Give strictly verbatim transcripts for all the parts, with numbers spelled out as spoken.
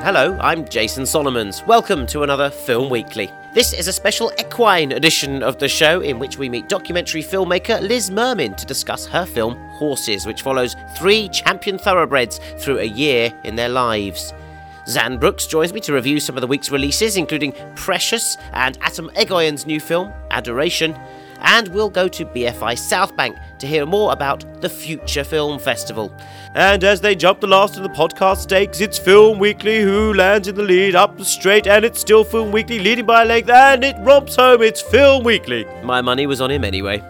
Hello, I'm Jason Solomons. Welcome to another Film Weekly. This is a special equine edition of the show in which we meet documentary filmmaker Liz Mermin to discuss her film Horses, which follows three champion thoroughbreds through a year in their lives. Zan Brooks joins me to review some of the week's releases, including Precious and Atom Egoyan's new film, Adoration. And we'll go to B F I Southbank to hear more about the Future Film Festival. And as they jump the last of the podcast stakes, it's Film Weekly who lands in the lead, up straight, and it's still Film Weekly leading by a length, and it romps home, it's Film Weekly. My money was on him anyway.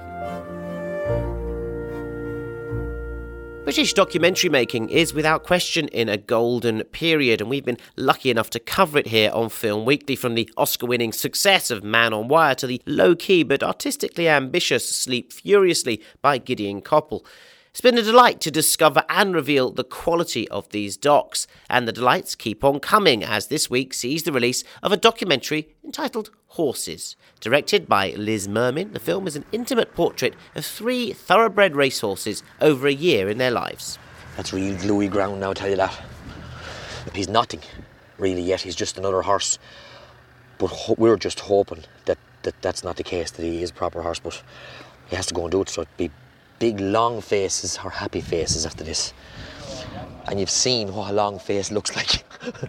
British documentary making is without question in a golden period, and we've been lucky enough to cover it here on Film Weekly, from the Oscar-winning success of Man on Wire to the low-key but artistically ambitious Sleep Furiously by Gideon Koppel. It's been a delight to discover and reveal the quality of these docs, and the delights keep on coming as this week sees the release of a documentary entitled Horses. Directed by Liz Mermin, the film is an intimate portrait of three thoroughbred racehorses over a year in their lives. That's real gluey ground now, I'll tell you that. He's nothing, really, yet. He's just another horse. But ho- we're just hoping that, that that's not the case, that he is a proper horse, but he has to go and do it, so it'd be big, long faces or happy faces after this. And you've seen what a long face looks like.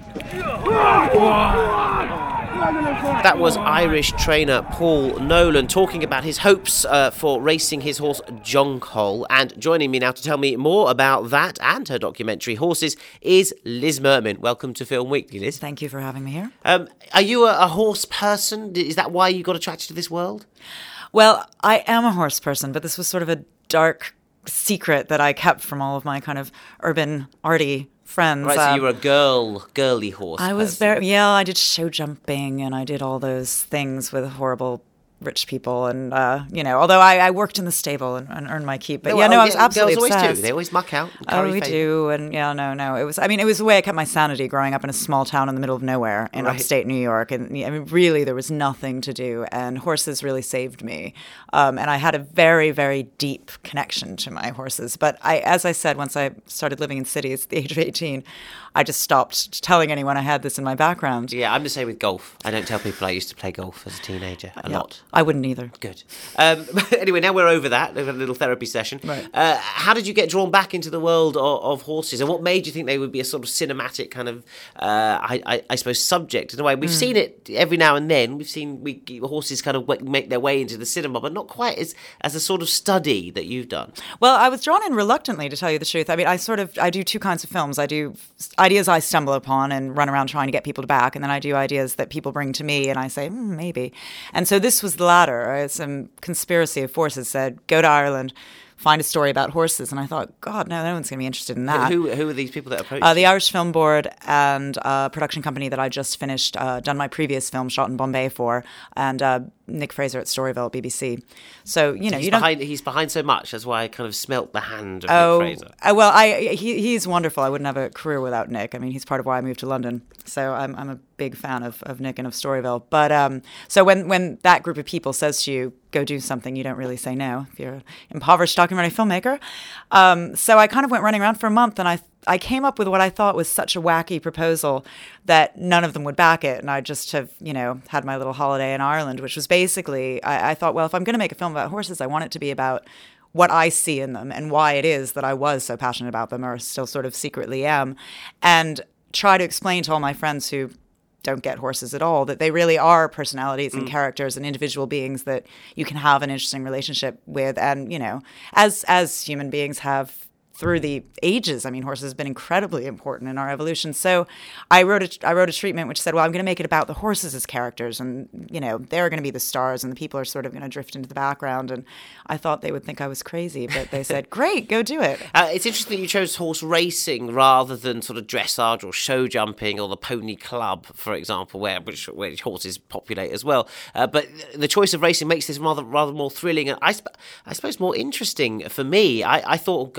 That was Irish trainer Paul Nolan talking about his hopes uh, for racing his horse Jonquil. And joining me now to tell me more about that and her documentary Horses is Liz Mermin. Welcome to Film Weekly, Liz. Thank you for having me here. Um, are you a, a horse person? Is that why you got attracted to this world? Well, I am a horse person, but this was sort of a dark secret that I kept from all of my kind of urban arty friends. Right, so um, you were a girl, girly horse I was person. very, yeah, I did show jumping and I did all those things with horrible rich people, and uh, you know, although I, I worked in the stable and, and earned my keep, but No, yeah, oh, no, I was yeah, absolutely girls obsessed. always do. They always muck out. And Oh, curry we favour. do, and yeah, no, no. It was. I mean, it was the way I kept my sanity growing up in a small town in the middle of nowhere in Right. upstate New York, and I mean, really, there was nothing to do, and horses really saved me. Um, and I had a very, very deep connection to my horses. But I, as I said, once I started living in cities at the age of eighteen, I just stopped telling anyone I had this in my background. Yeah, I'm the same with golf. I don't tell people I used to play golf as a teenager a Yeah, lot. I wouldn't either. Good. Um, anyway, now we're over that. We've had a little therapy session. Right. Uh, how did you get drawn back into the world of, of horses, and what made you think they would be a sort of cinematic kind of, uh, I, I, I suppose, subject in a way? We've Mm. seen it every now and then. We've seen we, horses kind of make their way into the cinema, but not quite as as a sort of study that you've done. Well, I was drawn in reluctantly, to tell you the truth. I mean, I sort of I do two kinds of films. I do ideas I stumble upon and run around trying to get people to back, and then I do ideas that people bring to me, and I say hmm, maybe. And so this was the latter. Uh, Some conspiracy of forces said, go to Ireland, find a story about horses, and I thought, God, no, no one's going to be interested in that. Who who are these people that approached Uh, you? the Irish Film Board and a production company that I just finished, uh, done my previous film, shot in Bombay for, and uh, Nick Fraser at Storyville at B B C. So, you know, he's you don't... behind. He's behind so much. That's why I kind of smelt the hand of Oh, Nick Fraser. uh, well, I he, he's wonderful. I wouldn't have a career without Nick. I mean, he's part of why I moved to London. So I'm I'm a big fan of, of Nick and of Storyville. But um, so when when that group of people says to you, go do something, you don't really say no if you're an impoverished documentary filmmaker. Um, so I kind of went running around for a month, and I I came up with what I thought was such a wacky proposal that none of them would back it. And I just have, you know, had my little holiday in Ireland, which was basically, I, I thought, well, if I'm going to make a film about horses, I want it to be about what I see in them and why it is that I was so passionate about them, or still sort of secretly am, and try to explain to all my friends who don't get horses at all that they really are personalities and characters and individual beings that you can have an interesting relationship with, and, you know, as as human beings have through the ages. I mean, horses have been incredibly important in our evolution. So I wrote a, I wrote a treatment which said, well, I'm going to make it about the horses as characters, and, you know, they're going to be the stars and the people are sort of going to drift into the background. And I thought they would think I was crazy, but they said, great, go do it. Uh, it's interesting that you chose horse racing rather than sort of dressage or show jumping or the pony club, for example, where which, which horses populate as well. Uh, but the choice of racing makes this rather rather more thrilling and I, sp- I suppose more interesting for me. I, I thought, oh God, there's not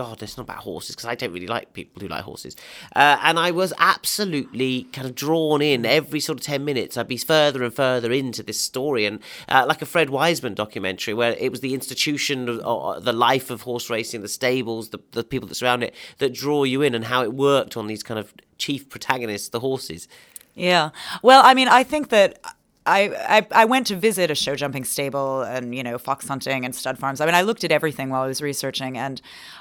about horses because I don't really like people who like horses. Uh, and I was absolutely kind of drawn in. Every sort of ten minutes, I'd be further and further into this story. And uh, like a Fred Wiseman documentary where it was the institution, of, uh, the life of horse racing, the stables, the, the people that surround it that draw you in, and how it worked on these kind of chief protagonists, the horses. Yeah. Well, I mean, I think that I, I I went to visit a show jumping stable and, you know, fox hunting and stud farms. I mean, I looked at everything while I was researching, and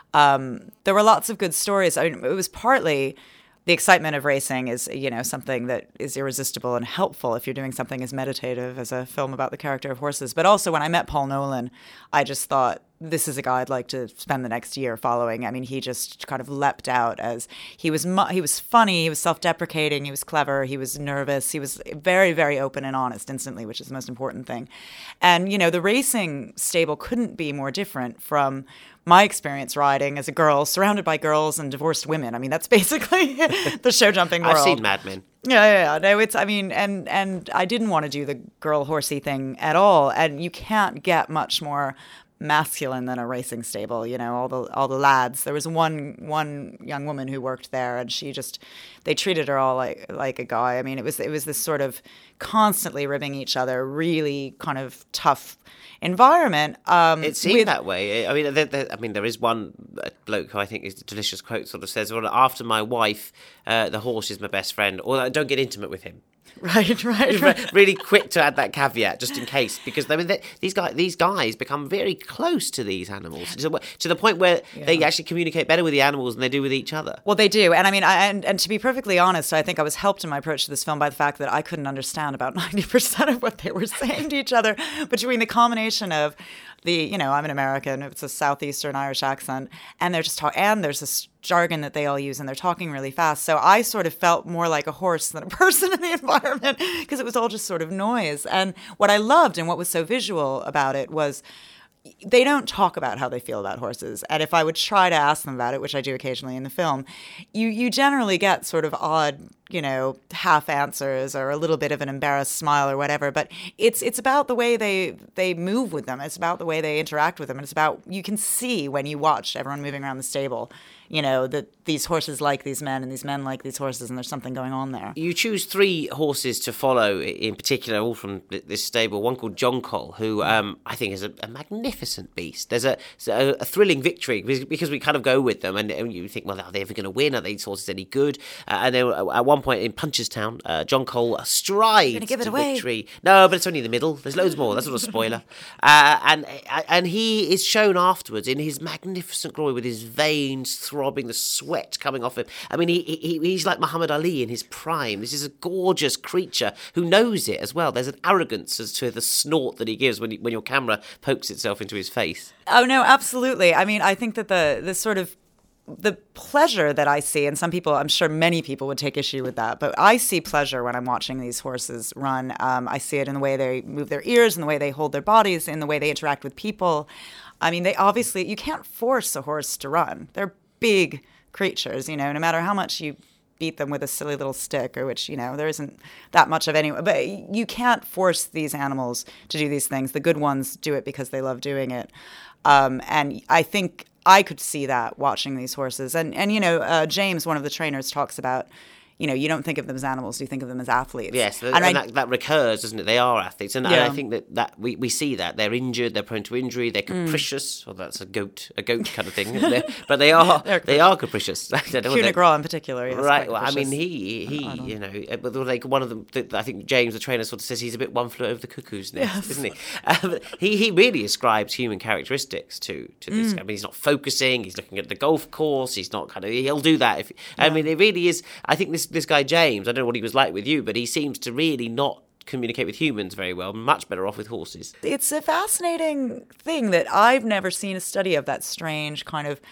um, there were lots of good stories. I mean, it was partly the excitement of racing is, you know, something that is irresistible and helpful if you're doing something as meditative as a film about the character of horses. But also when I met Paul Nolan, I just thought, this is a guy I'd like to spend the next year following. I mean, he just kind of leapt out as he was mu- he was funny, he was self-deprecating, he was clever, he was nervous, he was very, very open and honest instantly, which is the most important thing. And, you know, the racing stable couldn't be more different from my experience riding as a girl, surrounded by girls and divorced women. I mean, that's basically the show jumping world. I've seen Mad Men. Yeah, yeah, yeah. No, it's, I mean, and, and I didn't want to do the girl horsey thing at all. And you can't get much more masculine than a racing stable, you know, all the all the lads. There was one one young woman who worked there, and she just, they treated her all like like a guy. I mean, it was it was this sort of constantly ribbing each other, really kind of tough environment. Um, it seemed with, that way. I mean, there, there, I mean, there is one bloke who I think is a delicious quote. Sort of says, "Well, after my wife, uh, the horse is my best friend." Or don't get intimate with him. Right, right, right. Really quick to add that caveat, just in case, because I mean, they, these guys, these guys become very close to these animals to, to the point where yeah. they actually communicate better with the animals than they do with each other. Well, they do, and I mean, I, and and to be perfectly honest, I think I was helped in my approach to this film by the fact that I couldn't understand about ninety percent of what they were saying to each other, between the combination of the, you know, I'm an American, it's a southeastern Irish accent, and they're just talking, and there's this jargon that they all use, and they're talking really fast. So I sort of felt more like a horse than a person in the environment, because it was all just sort of noise. And what I loved and what was so visual about it was they don't talk about how they feel about horses. And if I would try to ask them about it, which I do occasionally in the film, you you generally get sort of odd, you know, half answers or a little bit of an embarrassed smile or whatever. But it's it's about the way they they move with them. It's about the way they interact with them. And it's about, you can see when you watch everyone moving around the stable, you know, that these horses like these men and these men like these horses, and there's something going on there. You choose three horses to follow in particular, all from this stable. One called Jonquil, who um, I think is a, a magnificent beast. There's a, a, a thrilling victory because we kind of go with them, and, and you think, well, are they ever going to win? Are these horses any good? Uh, and then at one point in Punchestown, uh, Jonquil strides give it to away. victory. No, but it's only in the middle. There's loads more. That's not a spoiler. Uh, and and he is shown afterwards in his magnificent glory with his veins throbbing, the sweat coming off him. I mean, he, he he's like Muhammad Ali in his prime. This is a gorgeous creature who knows it as well. There's an arrogance as to the snort that he gives when he, when your camera pokes itself into his face. Oh, no, absolutely. I mean, I think that the the sort of the pleasure that I see, and some people, I'm sure many people would take issue with that, but I see pleasure when I'm watching these horses run. Um, I see it in the way they move their ears, in the way they hold their bodies, in the way they interact with people. I mean, they obviously, you can't force a horse to run. They're big creatures, you know, no matter how much you beat them with a silly little stick, or which, you know, there isn't that much of any, but you can't force these animals to do these things. The good ones do it because they love doing it. Um, and I think I could see that watching these horses. And, and you know, uh, James, one of the trainers, talks about, you know, you don't think of them as animals, you think of them as athletes. Yes, and, and and I, that, that recurs, doesn't it? They are athletes. And, yeah. and I think that, that we, we see that. They're injured, they're prone to injury, they're capricious. Mm. Well, that's a goat a goat kind of thing. But they are they are capricious. Hugh Negrell in particular. Yes, right, well, I mean, he, he I you know, like one of them, I think James, the trainer, sort of says he's a bit one flew over the cuckoo's nest, yes. isn't he? Um, he? He really ascribes human characteristics to, to this. Mm. I mean, he's not focusing, he's looking at the golf course, he's not kind of, he'll do that. If I yeah. mean, it really is, I think this, this guy, James, I don't know what he was like with you, but he seems to really not communicate with humans very well, much better off with horses. It's a fascinating thing that I've never seen a study of, that strange kind of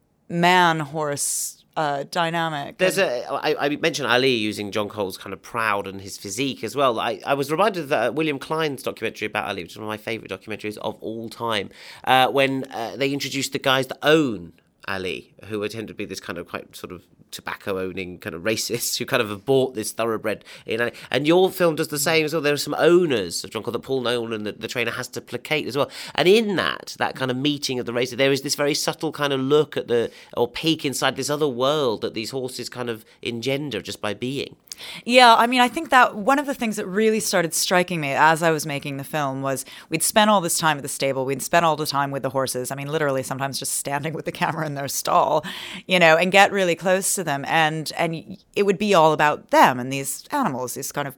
man-horse uh, dynamic. There's a, I, I mentioned Ali using Jonquil's kind of proud and his physique as well. I, I was reminded of uh, William Klein's documentary about Ali, which is one of my favourite documentaries of all time, uh, when uh, they introduced the guys that own Ali, who tend to be this kind of quite sort of tobacco-owning kind of racists who kind of have bought this thoroughbred. In, and your film does the same as well. There are some owners of John Cole that Paul Nolan, the, the trainer, has to placate as well. And in that, that kind of meeting of the races, there is this very subtle kind of look at the, or peek inside this other world that these horses kind of engender just by being. Yeah, I mean, I think that one of the things that really started striking me as I was making the film was we'd spent all this time at the stable. We'd spent all the time with the horses. I mean, literally sometimes just standing with the camera in their stall, you know, and get really close to them. And, and it would be all about them and these animals, these kind of,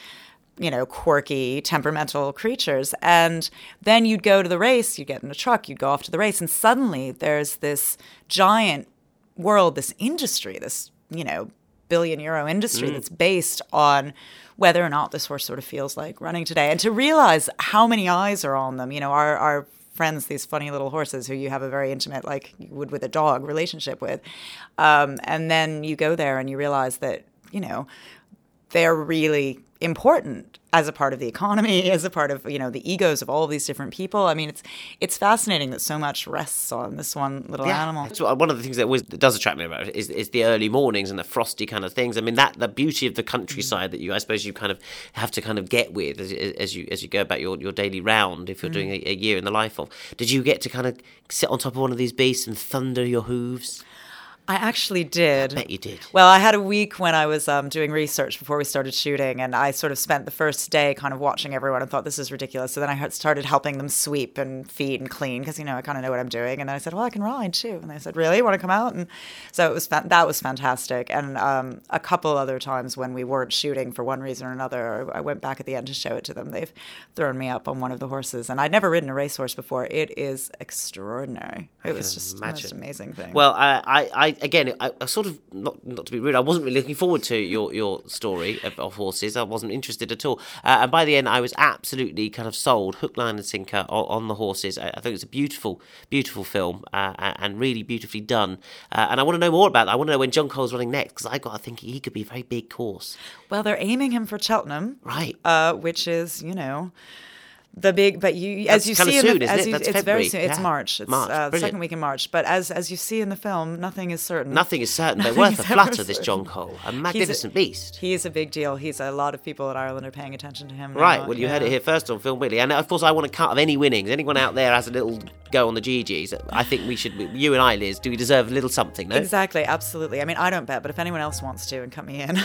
you know, quirky, temperamental creatures. And then you'd go to the race, you'd get in a truck, you'd go off to the race. And suddenly there's this giant world, this industry, this, you know, billion euro industry mm. that's based on whether or not this horse sort of feels like running today. And to realize how many eyes are on them, you know, our, our friends, these funny little horses who you have a very intimate, like you would with a dog, relationship with. Um, and then you go there and you realize that, you know, they're really important as a part of the economy, as a part of, you know, the egos of all of these different people. I mean, it's it's fascinating that so much rests on this one little yeah. animal. That's what, one of the things that always does attract me about it is, is the early mornings and the frosty kind of things. I mean, that the beauty of the countryside that you, I suppose, you kind of have to kind of get with as, as you as you go about your, your daily round if you're mm. doing a, a year in the life of. Did you get to kind of sit on top of one of these beasts and thunder your hooves? I actually did. I bet you did. Well, I had a week when I was um, doing research before we started shooting, and I sort of spent the first day kind of watching everyone and thought, this is ridiculous. So then I started helping them sweep and feed and clean because, you know, I kind of know what I'm doing. And then I said, well, I can ride too. And they said, really? You want to come out? And so it was fa- that was fantastic. And um, a couple other times when we weren't shooting for one reason or another, I went back at the end to show it to them. They've thrown me up on one of the horses. And I'd never ridden a racehorse before. It is extraordinary. It was just imagine. the most amazing thing. Well, I, I, I again, I, I sort of, not not to be rude, I wasn't really looking forward to your, your story of, of horses. I wasn't interested at all. Uh, and by the end, I was absolutely kind of sold, hook, line and sinker on, on the horses. I, I think it's a beautiful, beautiful film uh, and really beautifully done. Uh, and I want to know more about that. I want to know when John Cole's running next because I got to think he could be a very big horse. Well, they're aiming him for Cheltenham. Right. Uh, which is, you know... The big, but you as That's you kind see, of in soon, the, isn't as it? you, That's it's February. very soon. It's yeah. March. It's March. uh, the second week in March. But as as you see in the film, nothing is certain. Nothing is certain. They're worth a flutter. This John Cole, a magnificent he's a, beast. He's a big deal. He's a lot of people in Ireland are paying attention to him. Right. Now. Well, you yeah. heard it here first on Film Weekly, and of course, I want a cut of any winnings. Anyone out there has a little go on the G Gs. I think we should. You and I, Liz, do we deserve a little something? No. Exactly. Absolutely. I mean, I don't bet, but if anyone else wants to, and cut me in.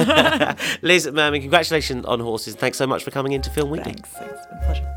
Liz Mermin, congratulations on horses. Thanks so much for coming into Film Weekly. Thanks. It's been a pleasure.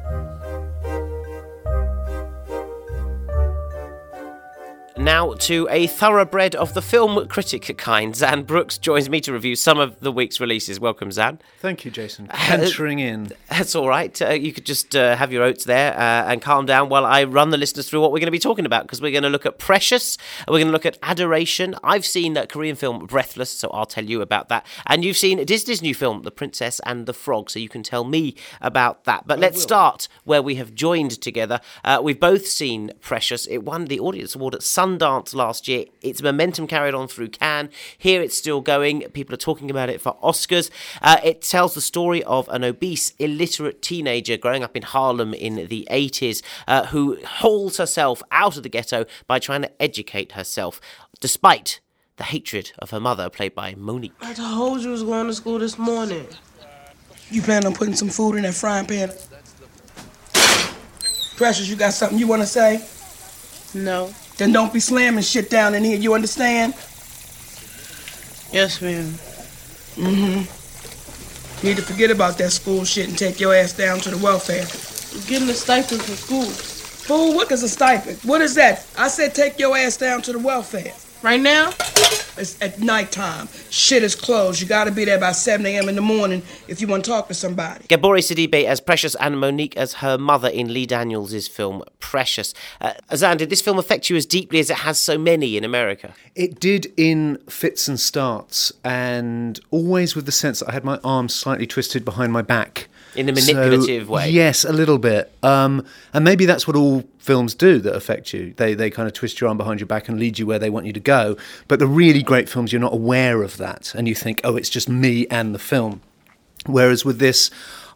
Now to a thoroughbred of the film critic kind. Zan Brooks joins me to review some of the week's releases. Welcome, Zan. Thank you, Jason. Entering in. That's all right. Uh, you could just uh, have your oats there uh, and calm down while I run the listeners through what we're going to be talking about, because we're going to look at Precious, we're going to look at Adoration. I've seen that Korean film Breathless, so I'll tell you about that. And you've seen Disney's new film, The Princess and the Frog, so you can tell me about that. But I let's will. start where we have joined together. Uh, we've both seen Precious. It won the Audience Award at Sundance last year. Its momentum carried on through Cannes. Here it's still going. People are talking about it for Oscars. Uh, it tells the story of an obese, illiterate teenager growing up in Harlem in the eighties uh, who hauls herself out of the ghetto by trying to educate herself, despite the hatred of her mother, played by Monique. I told you I was going to school this morning. You plan on putting some food in that frying pan? Precious, you got something you want to say? No. Then don't be slamming shit down in here, you understand? Yes, ma'am. Mm-hmm. Need to forget about that school shit and take your ass down to the welfare. I'm getting a stipend from school. Fool, what is a stipend? What is that? I said take your ass down to the welfare. Right now? It's at nighttime. Shit is closed. You gotta be there by seven a.m. in the morning if you want to talk to somebody. Gabori Sidibe as Precious and Monique as her mother in Lee Daniels' film Precious. Uh, Azan, did this film affect you as deeply as it has so many in America? It did in fits and starts, and always with the sense that I had my arms slightly twisted behind my back. In a manipulative so, way? Yes, a little bit. Um, and maybe that's what all films do that affect you. They they kind of twist your arm behind your back and lead you where they want you to go. But the really great films, you're not aware of that. And you think, oh, it's just me and the film. Whereas with this,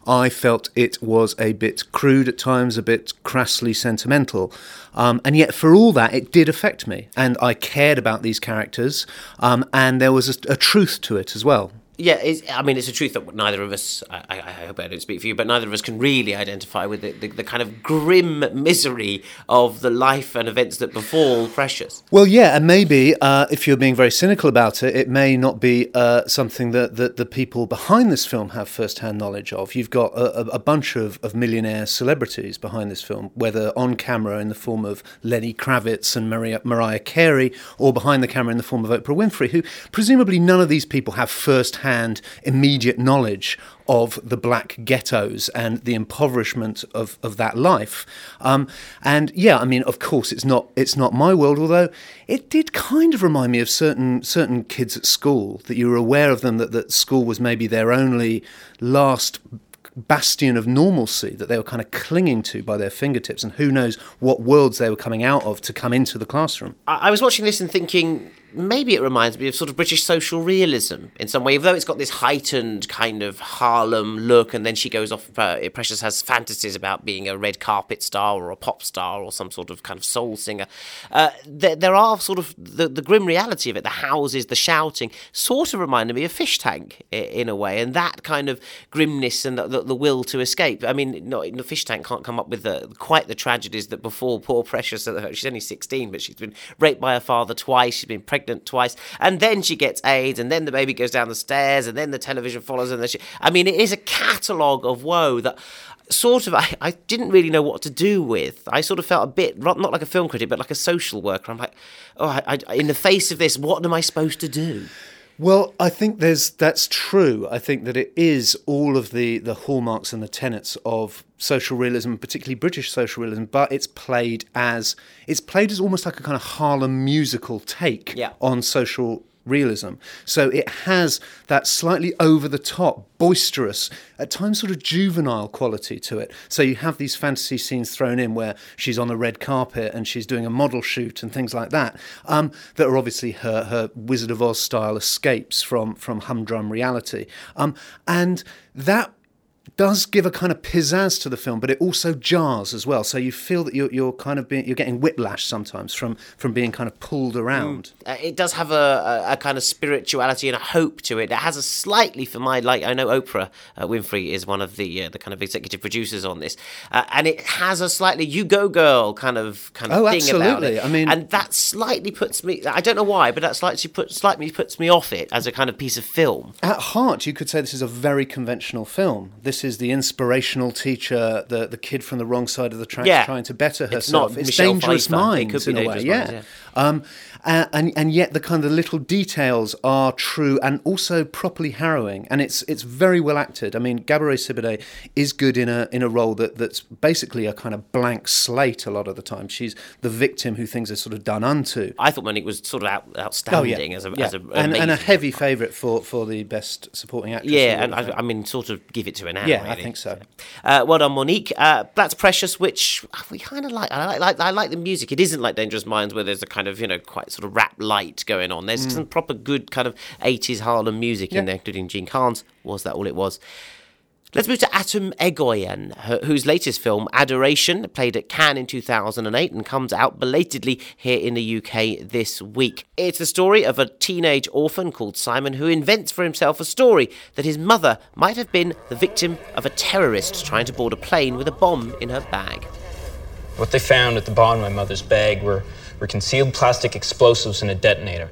I felt it was a bit crude at times, a bit crassly sentimental. Um, and yet for all that, it did affect me. And I cared about these characters, um, and there was a, a truth to it as well. Yeah, it's, I mean, it's a truth that neither of us, I, I hope I don't speak for you, but neither of us can really identify with the, the, the kind of grim misery of the life and events that befall Precious. Well, yeah, and maybe uh, if you're being very cynical about it, it may not be uh, something that, that the people behind this film have first-hand knowledge of. You've got a, a bunch of, of millionaire celebrities behind this film, whether on camera in the form of Lenny Kravitz and Maria, Mariah Carey, or behind the camera in the form of Oprah Winfrey, who presumably none of these people have first-hand hand immediate knowledge of the black ghettos and the impoverishment of, of that life. Um, and yeah, I mean, of course, it's not it's not my world, although it did kind of remind me of certain certain kids at school, that you were aware of them, that, that school was maybe their only last bastion of normalcy that they were kind of clinging to by their fingertips, and who knows what worlds they were coming out of to come into the classroom. I, I was watching this and thinking, maybe it reminds me of sort of British social realism in some way, although it's got this heightened kind of Harlem look, and then she goes off, uh, Precious has fantasies about being a red carpet star or a pop star or some sort of kind of soul singer. Uh, there, there are sort of the, the grim reality of it, the houses, the shouting, sort of reminded me of Fish Tank in a way, and that kind of grimness and the, the, the will to escape. I mean, no, the Fish Tank can't come up with the, quite the tragedies that befall poor Precious. She's only sixteen, but she's been raped by her father twice, she's been pregnant twice, and then she gets AIDS, and then the baby goes down the stairs, and then the television follows, and then she, I mean, it is a catalogue of woe that sort of I, I didn't really know what to do with. I sort of felt a bit, not like a film critic, but like a social worker. I'm like, oh, I, I, in the face of this, what am I supposed to do? Well, I think there's that's true. I think that it is all of the, the hallmarks and the tenets of social realism, particularly British social realism, but it's played as it's played as almost like a kind of Harlem musical take yeah. on social realism. So it has that slightly over-the-top, boisterous, at times sort of juvenile quality to it. So you have these fantasy scenes thrown in where she's on the red carpet and she's doing a model shoot and things like that, um, that are obviously her, her Wizard of Oz style escapes from, from humdrum reality. Um, and that does give a kind of pizzazz to the film, but it also jars as well. So you feel that you're you're kind of being you're getting whiplash sometimes from from being kind of pulled around. Mm. Uh, it does have a, a, a kind of spirituality and a hope to it. It has a slightly, for my like, I know Oprah uh, Winfrey is one of the uh, the kind of executive producers on this, uh, and it has a slightly "you go girl" kind of kind of oh, thing absolutely. about it. I mean, and that slightly puts me. I don't know why, but that slightly put slightly puts me off it as a kind of piece of film. At heart, you could say this is a very conventional film. This is the inspirational teacher, the the kid from the wrong side of the tracks yeah. trying to better herself. It's not it's Michelle Dangerous Pfeiffer. Minds It could be in a Dangerous way, Minds, yeah. yeah. Um, uh, and and yet the kind of little details are true and also properly harrowing, and it's it's very well acted. I mean, Gabourey Sidibe is good in a in a role that that's basically a kind of blank slate a lot of the time. She's the victim who things are sort of done unto. I thought Monique was sort of out, outstanding oh, yeah. as a yeah. as a and, and a amazing heavy favourite for, for the best supporting actress. Yeah, and I, I mean, sort of give it to her now. Yeah, really. I think so. Uh, well done, Monique. Uh, that's Precious, which we kind of like. I like, like. I like the music. It isn't like Dangerous Minds, where there's a kind of, you know, quite sort of rap light going on. There's mm. some proper good kind of eighties Harlem music yeah. in there, including Gene Carnes. Was that all it was? Let's move to Atom Egoyan, whose latest film, Adoration, played at Cannes in two thousand eight and comes out belatedly here in the U K this week. It's the story of a teenage orphan called Simon who invents for himself a story that his mother might have been the victim of a terrorist trying to board a plane with a bomb in her bag. What they found at the bottom of my mother's bag were, were concealed plastic explosives and a detonator.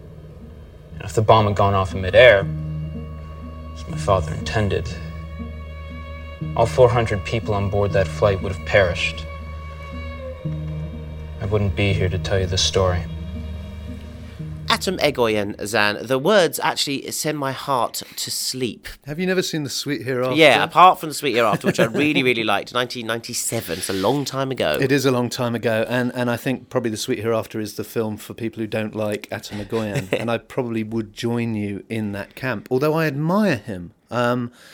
And if the bomb had gone off in midair, as my father intended, all four hundred people on board that flight would have perished. I wouldn't be here to tell you the story. Atom Egoyan, Zan, the words actually send my heart to sleep. Have you never seen The Sweet Hereafter? Yeah, apart from The Sweet Hereafter, which I really, really liked, nineteen ninety-seven. It's a long time ago. It is a long time ago, and, and I think probably The Sweet Hereafter is the film for people who don't like Atom Egoyan, and I probably would join you in that camp, although I admire him. Um,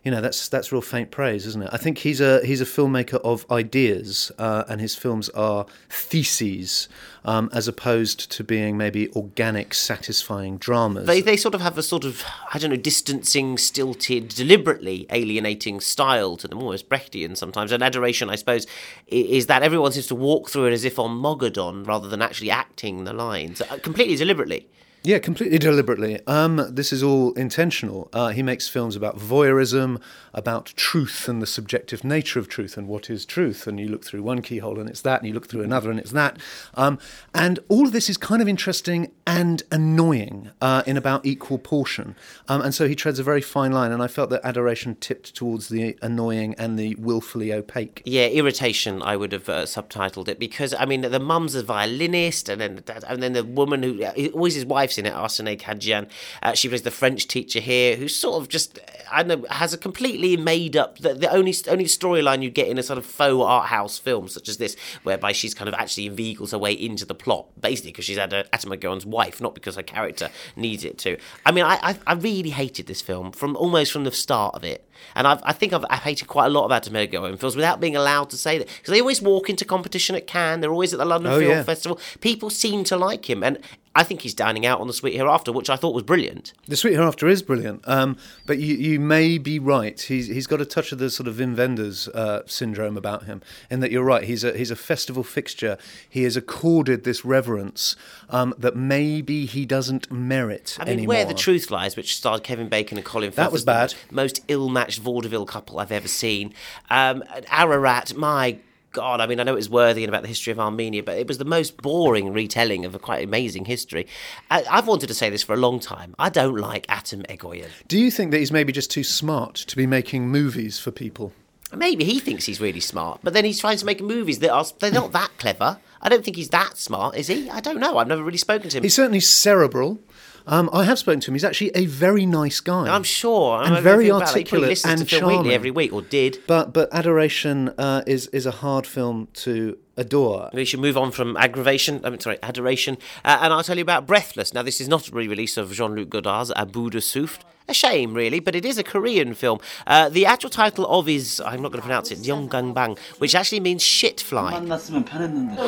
you know, that's that's real faint praise, isn't it? I think he's a he's a filmmaker of ideas, uh, and his films are theses, um, as opposed to being maybe organic, satisfying dramas. They they sort of have a sort of, I don't know, distancing, stilted, deliberately alienating style to them, almost Brechtian sometimes. And Adoration, I suppose, is that everyone seems to walk through it as if on Mogadon rather than actually acting the lines, completely deliberately. Yeah, completely deliberately. Um, this is all intentional. Uh, he makes films about voyeurism, about truth and the subjective nature of truth and what is truth. And you look through one keyhole and it's that, and you look through another and it's that. Um, and all of this is kind of interesting and annoying uh, in about equal portion. Um, and so he treads a very fine line. And I felt that Adoration tipped towards the annoying and the willfully opaque. Yeah, Irritation, I would have uh, subtitled it, because, I mean, the mum's a violinist, and then the dad, and then the woman who, always his wife's in it, Arsène Kadjian. Uh, she plays the French teacher here, who's sort of just, I don't know, has a completely made up, the, the only only storyline you get in a sort of faux art house film such as this, whereby she's kind of actually inveigles her way into the plot, basically because she's Atamergon's wife, not because her character needs it to. I mean, I, I, I really hated this film from almost from the start of it. And I've, I think I've, I've hated quite a lot of Atamergon films without being allowed to say that. Because they always walk into competition at Cannes. They're always at the London oh, Film yeah. Festival. People seem to like him. And I think he's dining out on The Sweet Hereafter, which I thought was brilliant. The Sweet Hereafter is brilliant. Um, but you, you may be right. He's he's got a touch of the sort of Wim Wenders uh, syndrome about him, in that you're right. He's a, he's a festival fixture. He is accorded this reverence um, that maybe he doesn't merit I mean, anymore. Where the Truth Lies, which starred Kevin Bacon and Colin Firth, That was bad. The most ill-matched vaudeville couple I've ever seen. Um, Ararat, my God, I mean, I know it was worthy and about the history of Armenia, but it was the most boring retelling of a quite amazing history. I, I've wanted to say this for a long time. I don't like Atom Egoyan. Do you think that he's maybe just too smart to be making movies for people? Maybe he thinks he's really smart, but then he's trying to make movies that are, they're not that clever. I don't think he's that smart, is he? I don't know. I've never really spoken to him. He's certainly cerebral. Um, I have spoken to him. He's actually a very nice guy. I'm sure. And I'm very articulate. articulate he listens and to Film charming. Weekly every week, or did. But but Adoration uh, is is a hard film to adore. We should move on from aggravation, I mean, sorry, adoration, uh, and I'll tell you about Breathless. Now, this is not a re-release of Jean-Luc Godard's A Bout de Souffle. A shame, really, but it is a Korean film. Uh, the actual title of is, I'm not going to pronounce it, Yeonggangbang, which actually means shit fly. 만났으면 편했는데.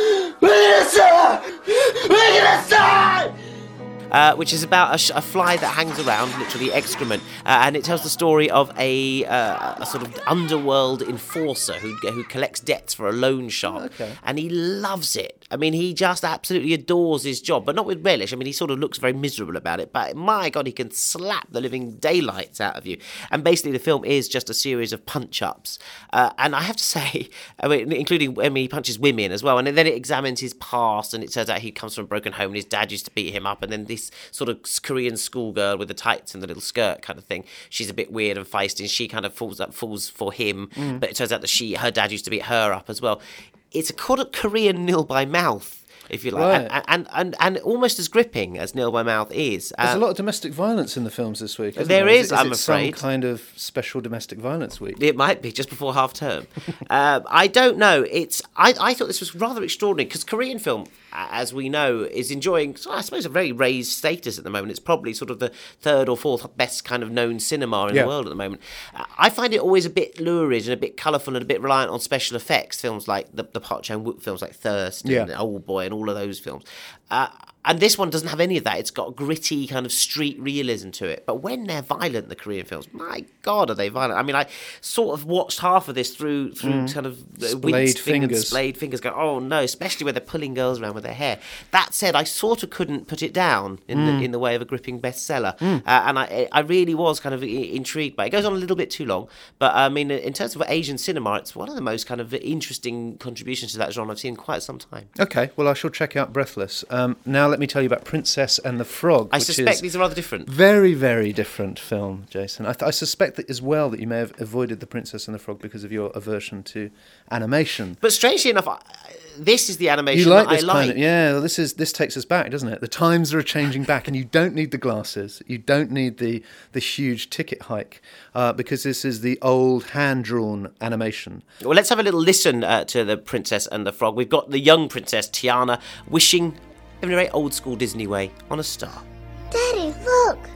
Uh, which is about a, sh- a fly that hangs around, literally excrement, uh, and it tells the story of a, uh, a sort of underworld enforcer who who collects debts for a loan shark, Okay. and he loves it. I mean, he just absolutely adores his job, but not with relish. I mean, he sort of looks very miserable about it, but my God, he can slap the living daylights out of you. And basically, the film is just a series of punch-ups, uh, and I have to say, I mean, including I mean, he punches women as well, and then it examines his past, and it turns out he comes from a broken home, and his dad used to beat him up, and then this sort of Korean schoolgirl with the tights and the little skirt kind of thing. She's a bit weird and feisty, and she kind of falls up, falls for him. Mm. But it turns out that she, her dad used to beat her up as well. It's a kind of Korean nil by mouth, if you like, Right. and, and and and almost as gripping as Nil by Mouth is. There's Uh, a lot of domestic violence in the films this week. Isn't there there is, it, I'm it afraid. some kind of special domestic violence week. It might be just before half term. uh, I don't know. It's I, I thought this was rather extraordinary because Korean film, as we know, is enjoying, I suppose, a very raised status at the moment. It's probably sort of the third or fourth best kind of known cinema in Yeah. the world at the moment. Uh, I find it always a bit lurid and a bit colourful and a bit reliant on special effects. Films like the, the Park Chan-wook films like Thirst Yeah. and Old Boy and all of those films. Uh, and this one doesn't have any of that. It's got gritty kind of street realism to it. But when they're violent, the Korean films, my God, are they violent? I mean, I sort of watched half of this through through kind of uh, Splayed winced fingers, fingers. splayed fingers, going, oh no, especially when they're pulling girls around with their hair. That said, I sort of couldn't put it down in the in the way of a gripping bestseller, uh, and I I really was kind of i- intrigued by it. It goes on a little bit too long, but I mean, in terms of Asian cinema, it's one of the most kind of interesting contributions to that genre I've seen in quite some time. Okay, well, I shall check out Breathless. Um, now let me tell you about Princess and the Frog, I which suspect is these are rather different. very, very different film, Jason. I, th- I suspect that as well that you may have avoided The Princess and the Frog because of your aversion to animation. But strangely enough, I, this is the animation You like that this I like. kind of, yeah. Well, this is this takes us back, doesn't it? The times are changing back, and you don't need the glasses, you don't need the the huge ticket hike, uh, because this is the old hand drawn animation. Well, let's have a little listen uh, to the Princess and the Frog. We've got the young Princess Tiana wishing, in a very old school Disney way, on a star. Daddy, look.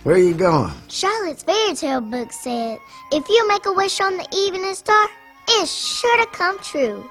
Where are you going? Charlotte's fairy tale book said, if you make a wish on the evening star, it's sure to come true.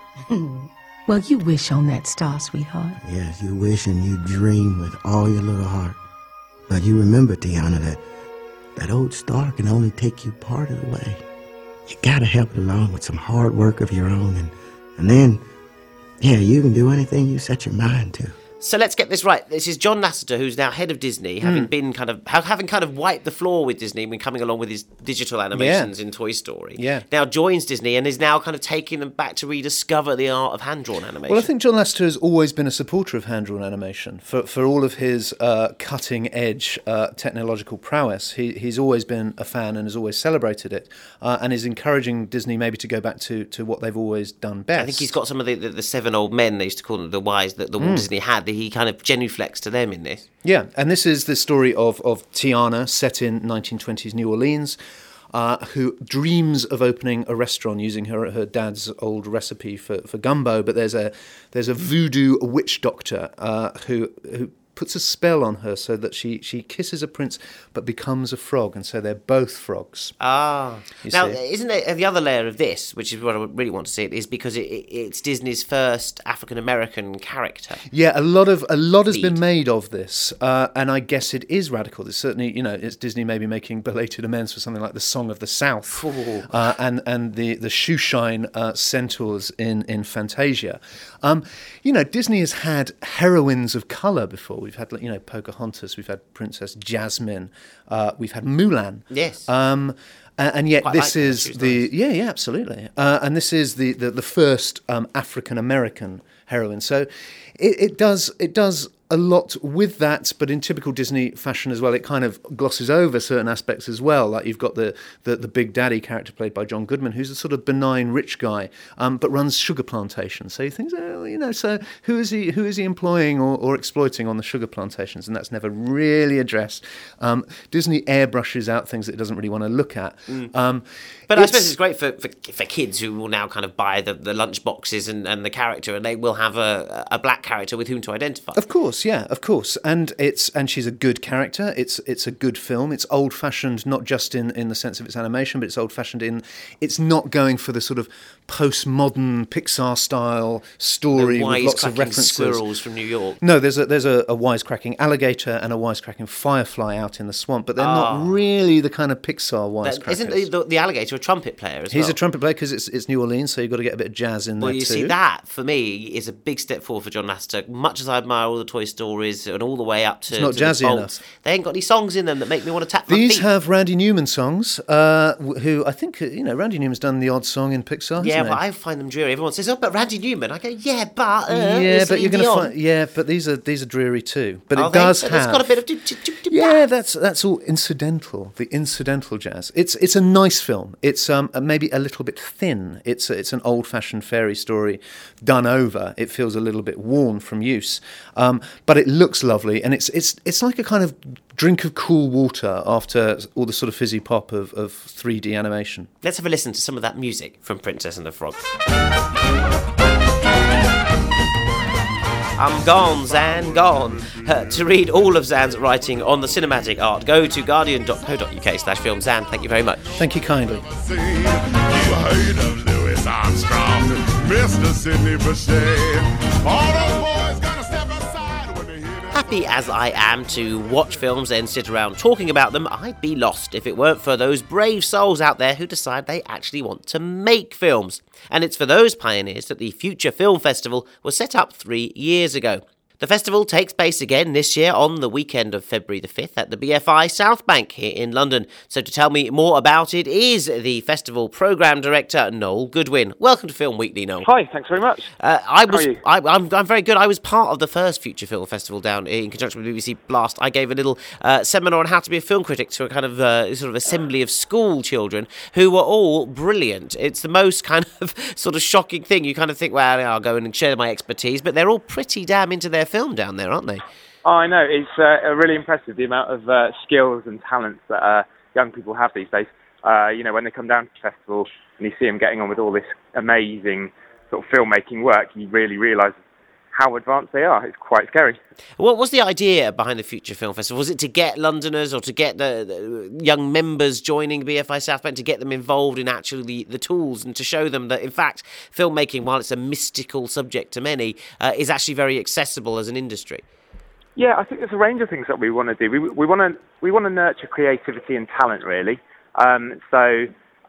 Well, you wish on that star, sweetheart. Yes, you wish and you dream with all your little heart. But you remember, Tiana, that that old star can only take you part of the way. You gotta help it along with some hard work of your own, and, and then, yeah, you can do anything you set your mind to. So let's get this right. This is John Lasseter, who's now head of Disney, having Mm. been kind of having kind of wiped the floor with Disney when coming along with his digital animations in Toy Story. Yeah. Now joins Disney and is now kind of taking them back to rediscover the art of hand-drawn animation. Well, I think John Lasseter has always been a supporter of hand-drawn animation. For for all of his uh, cutting-edge uh, technological prowess, he, he's always been a fan and has always celebrated it, uh, and is encouraging Disney maybe to go back to, to what they've always done best. I think he's got some of the, the, the seven old men, they used to call them, the wise, that the Walt Mm. Disney had. He kind of genuflects to them in this. Yeah, and this is the story of, of Tiana, set in nineteen twenties New Orleans, uh, who dreams of opening a restaurant using her her dad's old recipe for, for gumbo. But there's a there's a voodoo witch doctor uh, who who puts a spell on her so that she, she kisses a prince but becomes a frog, and so they're both frogs. Ah. You Now, see? isn't it the other layer of this, which is what I really want to see it, is because it, it, it's Disney's first African-American character. Yeah, a lot of a lot has Lead. been made of this, uh, and I guess it is radical. There's certainly, you know, it's Disney maybe making belated amends for something like the Song of the South, uh, and and the the shoeshine uh, centaurs in in Fantasia. Um, you know, Disney has had heroines of color before. We've had, you know, Pocahontas. We've had Princess Jasmine. Uh, we've had Mulan. Yes. Um, and, and yet Quite this like her. is She's the nice. yeah yeah absolutely. Uh, and this is the the, the first um, African American heroine. So it, it does it does a lot with that, but in typical Disney fashion as well, it kind of glosses over certain aspects as well. Like you've got the the, the Big Daddy character played by John Goodman, who's a sort of benign rich guy, um, but runs sugar plantations. So you think, oh, you know, so who is he who is he employing or, or exploiting on the sugar plantations? And that's never really addressed. Um, Disney airbrushes out things that it doesn't really want to look at. Mm. Um, But I it's- suppose it's great for, for, for kids who will now kind of buy the, the lunch boxes and, and the character, and they will have a, a black character with whom to identify. Of course, yeah, of course, and it's and she's a good character. It's it's a good film. It's old fashioned, not just in, in the sense of its animation, but it's old fashioned in it's not going for the sort of postmodern Pixar style story The with lots of wisecracking references. squirrels from New York. No, there's a there's a, a wisecracking alligator and a wisecracking firefly out in the swamp, but they're Ah. not really the kind of Pixar That- wisecrackers. Isn't the, the, the alligator a trumpet player as He's well? a trumpet player because it's it's New Orleans, so you've got to get a bit of jazz in Well, there you too. see, that, for me, is a big step forward for John Lasseter. Much as I admire all the Toy Stories and all the way up to, It's not to the jazzy bolts, enough. they ain't got any songs in them that make me want to tap my These feet. have Randy Newman songs, uh, wh- who I think, uh, you know, Randy Newman's done the odd song in Pixar, Yeah, hasn't but he? I find them dreary. Everyone says, "Oh, but Randy Newman." I go, "Yeah, but uh, yeah, it's but you're going to Dion." find, yeah, but these are these are dreary too. But Are it they? does But have. It's got a bit of. do- do- do- do- Yeah, that's that's all incidental. The incidental jazz. It's it's a nice film. It's um maybe a little bit thin. It's it's an old-fashioned fairy story done over. It feels a little bit worn from use, um, but it looks lovely, and it's it's it's like a kind of drink of cool water after all the sort of fizzy pop of, of three D animation. Let's have a listen to some of that music from Princess and the Frog. I'm gone, Zan, gone. Uh, to read all of Zan's writing on the cinematic art, go to guardian dot co dot uk slash film. Zan, thank you very much. Thank you kindly. You heard of Louis Armstrong, Mister Sidney Bechet. All those boys gonna step aside when they hear that. Happy as I am to watch films and sit around talking about them, I'd be lost if it weren't for those brave souls out there who decide they actually want to make films. And it's for those pioneers that the Future Film Festival was set up three years ago. The festival takes place again this year on the weekend of February the fifth at the B F I South Bank here in London. So to tell me more about it is the festival programme director, Noel Goodwin. Welcome to Film Weekly, Noel. Hi, thanks very much. Uh, I was, How are you? I, I'm, I'm very good. I was part of the first Future Film Festival down in conjunction with B B C Blast. I gave a little uh, seminar on how to be a film critic to a kind of uh, sort of assembly of school children who were all brilliant. It's the most kind of sort of shocking thing. You kind of think, well, I'll go in and share my expertise, but they're all pretty damn into their film down there, aren't they? Oh, I know. It's uh, really impressive, the amount of uh, skills and talents that uh, young people have these days. Uh, you know, when they come down to the festival and you see them getting on with all this amazing sort of filmmaking work, you really realise how advanced they are. It's quite scary. What was the idea behind the Future Film Festival? Was it to get Londoners or to get the, the young members joining B F I South Bank, to get them involved in actually the, the tools and to show them that, in fact, filmmaking, while it's a mystical subject to many, uh, is actually very accessible as an industry? Yeah, I think there's a range of things that we want to do. We we want to we want to nurture creativity and talent, really. Um, so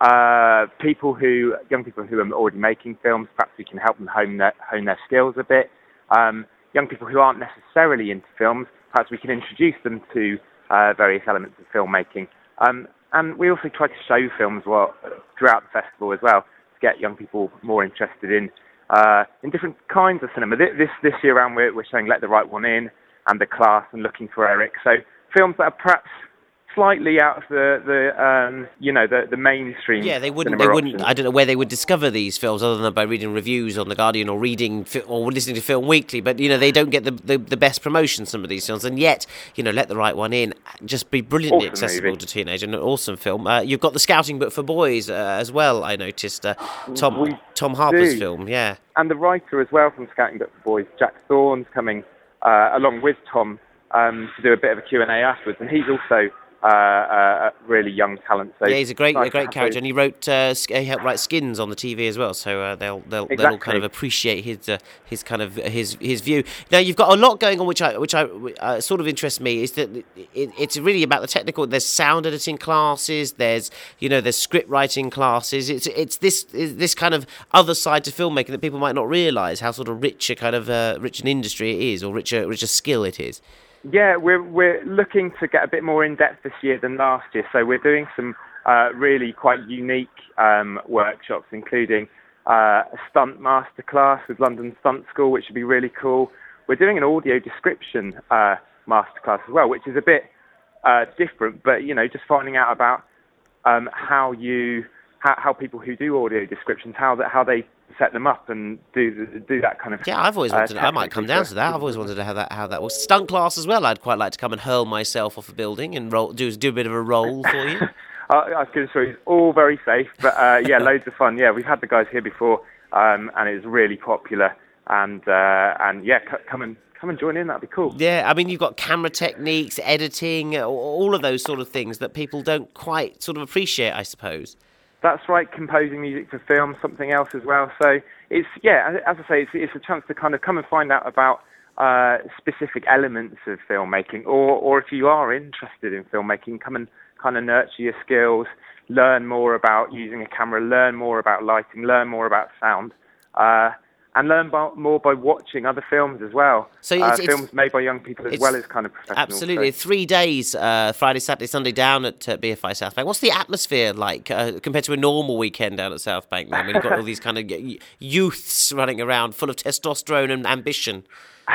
uh, people who young people who are already making films, perhaps we can help them hone their hone their skills a bit. Um, young people who aren't necessarily into films, perhaps we can introduce them to uh, various elements of filmmaking. Um, and we also try to show films well, throughout the festival as well, to get young people more interested in uh, in different kinds of cinema. This this year around, we're, we're showing Let the Right One In and The Class and Looking for Eric. So films that are perhaps slightly out of the, the um, you know, the, the mainstream. Yeah, they wouldn't. cinema They wouldn't. options. I don't know where they would discover these films other than by reading reviews on The Guardian or reading fi- or listening to Film Weekly. But you know, they don't get the, the, the best promotion, some of these films, and yet you know, Let the Right One In just be brilliantly Awesome accessible movie. to teenagers, and an awesome film. Uh, you've got The Scouting Book for Boys uh, as well. I noticed uh, Tom We Tom Harper's do. film. Yeah. And the writer as well from Scouting Book for Boys, Jack Thorne's coming uh, along with Tom um, to do a bit of a Q and A afterwards, and he's also uh, uh, a really young talent. So Yeah, he's a great, nice a to great have character, those- and he wrote, uh, sk- he helped write Skins on the T V as well. So uh, they'll, they'll, they'll all kind Exactly. of appreciate his, uh, his kind of his, his view. Now you've got a lot going on, which I, which I, uh, sort of interests me. Is that it, it's really about the technical. There's sound editing classes. There's, you know, there's script writing classes. It's, it's this, is this kind of other side to filmmaking that people might not realise how sort of rich a kind of uh, rich an industry it is, or richer, richer skill it is. Yeah, we're we're looking to get a bit more in depth this year than last year. So we're doing some uh, really quite unique um, workshops, including uh, a stunt masterclass with London Stunt School, which would be really cool. We're doing an audio description uh, masterclass as well, which is a bit uh, different, but you know, just finding out about um, how you how, how people who do audio descriptions, how that how they set them up and do do that kind of Yeah, I've always uh, wanted. I might come down to that. I've always wanted to have that. How that was stunt class as well. I'd quite like to come and hurl myself off a building and roll, do do a bit of a roll for you. I, I was going to say it's all very safe, but uh, yeah, loads of fun. Yeah, we've had the guys here before, um, and it's really popular. And uh, and yeah, c- come and come and join in. That'd be cool. Yeah, I mean, you've got camera techniques, editing, a- all of those sort of things that people don't quite sort of appreciate, I suppose. That's right, composing music for film, something else as well. So it's, yeah, as I say, it's, it's a chance to kind of come and find out about uh, specific elements of filmmaking, or, or if you are interested in filmmaking, come and kind of nurture your skills, learn more about using a camera, learn more about lighting, learn more about sound, uh, and learn about more by watching other films as well. So uh, it's- it's- films made by young people as it's- well as kind of professionals. Absolutely. So- Three days, uh, Friday, Saturday, Sunday, down at uh, B F I South Bank. What's the atmosphere like uh, compared to a normal weekend down at South Bank? I mean, you've got all these kind of y- youths running around full of testosterone and ambition.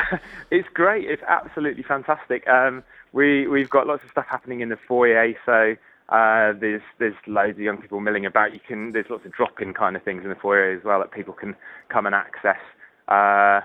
It's great. It's absolutely fantastic. Um, we we've got lots of stuff happening in the foyer. So uh, there's there's loads of young people milling about. You can there's lots of drop-in kind of things in the foyer as well that people can come and access. Uh,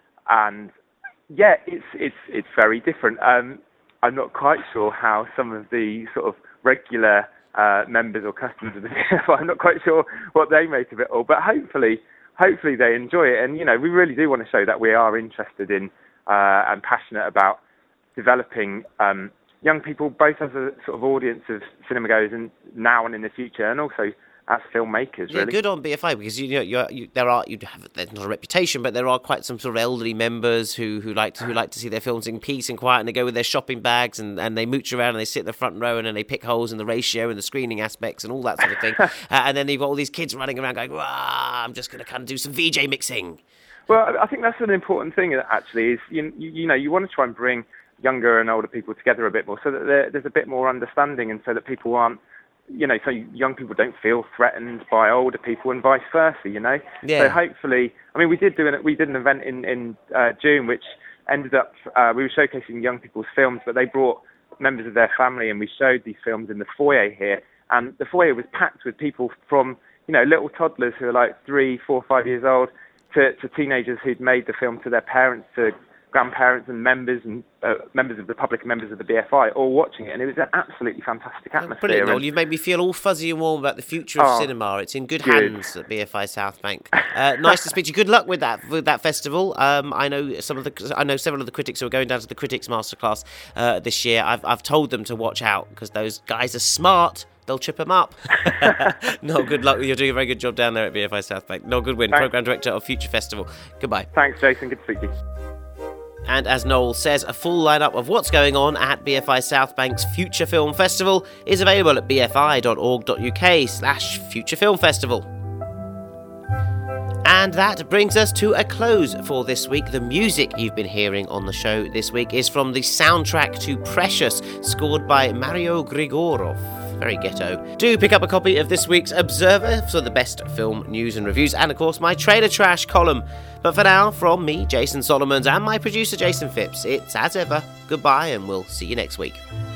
and yeah, it's it's it's very different. Um, I'm not quite sure how some of the sort of regular uh, members or customers of the B F I, I'm not quite sure what they make of it all, but hopefully. Hopefully they enjoy it, and you know we really do want to show that we are interested in uh, and passionate about developing um, young people, both as a sort of audience of cinema goers and now and in the future, and also as filmmakers. Yeah, really good on B F I, because you know you're, you, there are you have there's not a reputation, but there are quite some sort of elderly members who, who like to who like to see their films in peace and quiet, and they go with their shopping bags and, and they mooch around and they sit in the front row and then they pick holes in the ratio and the screening aspects and all that sort of thing. uh, and then you've got all these kids running around going, "Wah, I'm just going to kind of do some V J mixing." Well, I think that's an important thing actually. Is you, you know you want to try and bring younger and older people together a bit more, so that there, there's a bit more understanding, and so that people aren't. You know, so young people don't feel threatened by older people, and vice versa. You know, Yeah. so hopefully, I mean, we did do an we did an event in in uh, June, which ended up uh, we were showcasing young people's films, but they brought members of their family, and we showed these films in the foyer here, and the foyer was packed with people from you know little toddlers who are like three, four, five years old, to, to teenagers who'd made the film to their parents to grandparents and members and uh, members of the public and members of the B F I all watching it, and it was an absolutely fantastic atmosphere. Brilliant, Noel. And, You've made me feel all fuzzy and warm about the future of Oh, cinema. It's in good, good. hands at B F I South Bank. Uh, nice to speak to you. Good luck with that with that festival. Um, I know some of the I know several of the critics who are going down to the Critics Masterclass uh, this year. I've I've told them to watch out because those guys are smart. They'll trip them up. No, good luck. You're doing a very good job down there at B F I South Bank. No, Goodwin, Thanks. Programme Director of Future Festival. Goodbye. Thanks, Jason. Good to speak to you. And as Noel says, a full lineup of what's going on at B F I South Bank's Future Film Festival is available at bfi.org.uk slash Future Film Festival. And that brings us to a close for this week. The music you've been hearing on the show this week is from the soundtrack to Precious, scored by Mario Grigorov. Very ghetto. Do pick up a copy of this week's Observer for the best film news and reviews, and of course my Trailer Trash column. But for now, from me, Jason Solomons, and my producer Jason Phipps, it's as ever, goodbye, and we'll see you next week.